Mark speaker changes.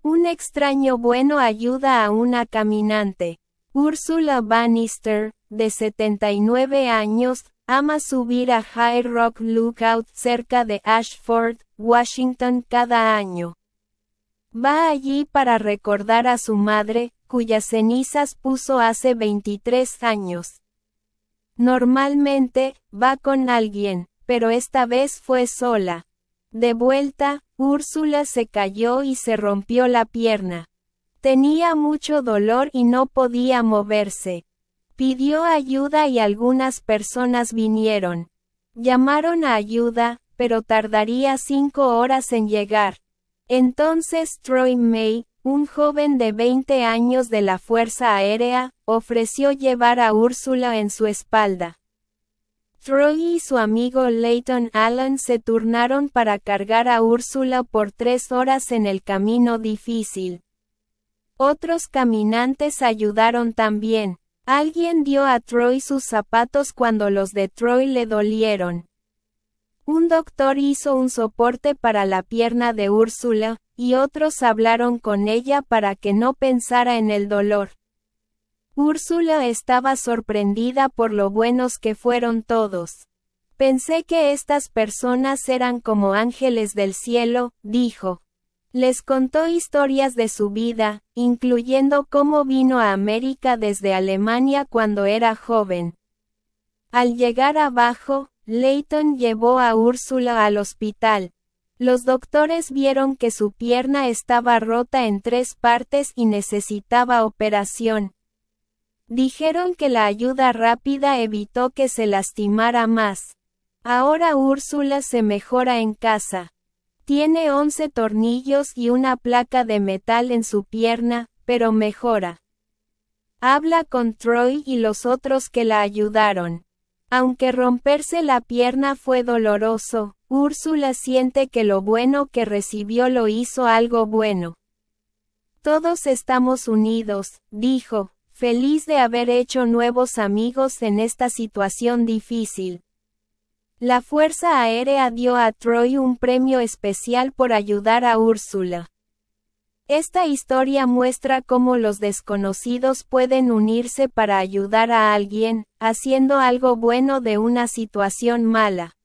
Speaker 1: Un extraño bueno ayuda a una caminante. Ursula Bannister, de 79 años, ama subir a High Rock Lookout cerca de Ashford, Washington cada año. Va allí para recordar a su madre, cuyas cenizas puso hace 23 años. Normalmente, va con alguien, pero esta vez fue sola. De vuelta, Úrsula se cayó y se rompió la pierna. Tenía mucho dolor y no podía moverse. Pidió ayuda y algunas personas vinieron. Llamaron a ayuda, pero tardaría 5 horas en llegar. Entonces Troy May, un joven de 20 años de la Fuerza Aérea, ofreció llevar a Úrsula en su espalda. Troy y su amigo Leighton Allen se turnaron para cargar a Úrsula por 3 horas en el camino difícil. Otros caminantes ayudaron también. Alguien dio a Troy sus zapatos cuando los de Troy le dolieron. Un doctor hizo un soporte para la pierna de Úrsula, y otros hablaron con ella para que no pensara en el dolor. Úrsula estaba sorprendida por lo buenos que fueron todos. Pensé que estas personas eran como ángeles del cielo, dijo. Les contó historias de su vida, incluyendo cómo vino a América desde Alemania cuando era joven. Al llegar abajo, Leighton llevó a Úrsula al hospital. Los doctores vieron que su pierna estaba rota en 3 partes y necesitaba operación. Dijeron que la ayuda rápida evitó que se lastimara más. Ahora Úrsula se mejora en casa. Tiene 11 tornillos y una placa de metal en su pierna, pero mejora. Habla con Troy y los otros que la ayudaron. Aunque romperse la pierna fue doloroso, Úrsula siente que lo bueno que recibió lo hizo algo bueno. Todos estamos unidos, dijo, feliz de haber hecho nuevos amigos en esta situación difícil. La Fuerza Aérea dio a Troy un premio especial por ayudar a Úrsula. Esta historia muestra cómo los desconocidos pueden unirse para ayudar a alguien, haciendo algo bueno de una situación mala.